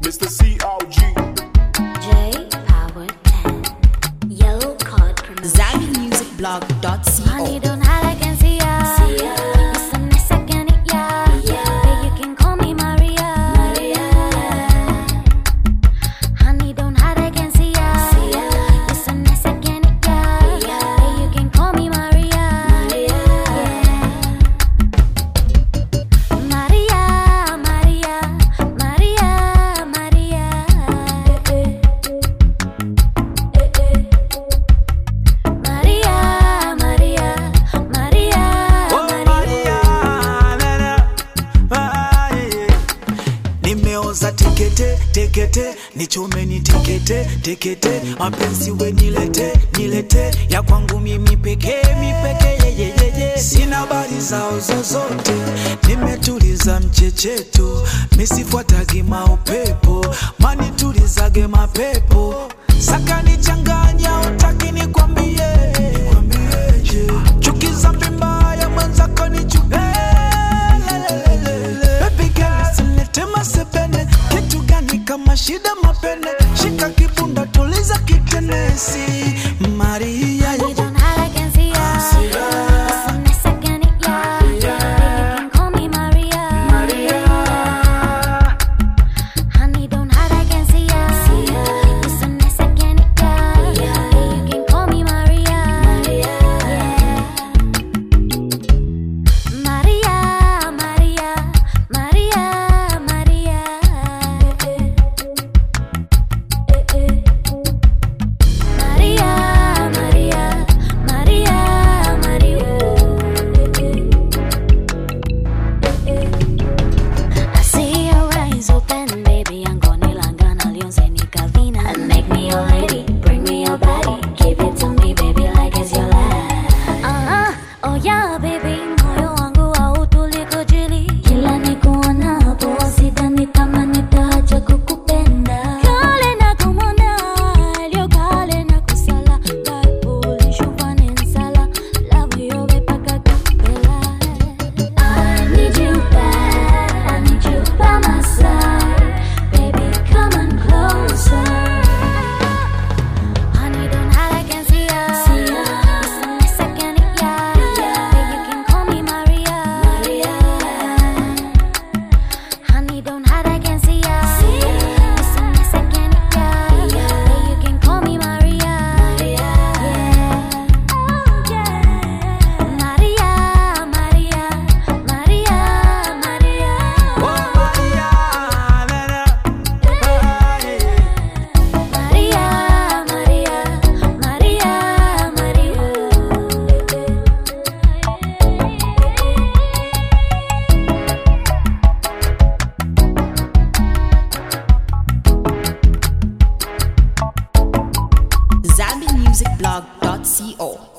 Mr. CRG. J Power 10. Yellow Card Promotion. ZambianMusicBlog.co. Honey, don't hide, I can see ya. It's a mess, I can eat ya. Baby, you can call me Maria. Honey, don't hide, I can see ya. It's a mess, I can eat ya. Baby, you can call me Maria. Maria, Maria, Maria, Maria. Nimeoza tekete, nichome ni tekete, mapenzi we nilete, ya kwangu mimi peke, ye. Sina habari zao zozote, nimetuliza mchecheto, misifuatagi maupepo, manitulizage mapepo, saka nichanganya utaki nikwambieje, chuki za mbaya mwenzako ni chuki. Tema sepene, kitu gani kama shida mapene, shika kibunda tuliza kitenesi, Maria. Honey, don't hide, I can see ya. It's a mess, I can eat ya. Baby, you can call me Maria. Honey, don't hide, I can see ya. It's a mess, I can eat ya. Baby, you can call me Maria. Maria, Maria, Maria, Maria. I see your eyes open, baby. Angonilangana lionse ni Calvina. And make me your lady, bring me your body, give it to me, baby, like it's your last. Oh yeah, baby, moyo wangu hautuli kujili. Kila nikuonapo sidhani kama nitaacha kukupenda. Kale na kumwona, leo kale na kusala. Bible, shuvane nsala. Love you, paka kapela. I need you back, I need you by my side. Baby, come on closer. Honey, don't hide, I can see ya. It's a mess, I can eat ya. Baby, you can call me Maria. Honey, don't hide, I can see ya. It's a mess, I can eat ya. Baby, you can call me Maria. Maria, Maria, Maria, Maria. ZambianMusicBlog.co.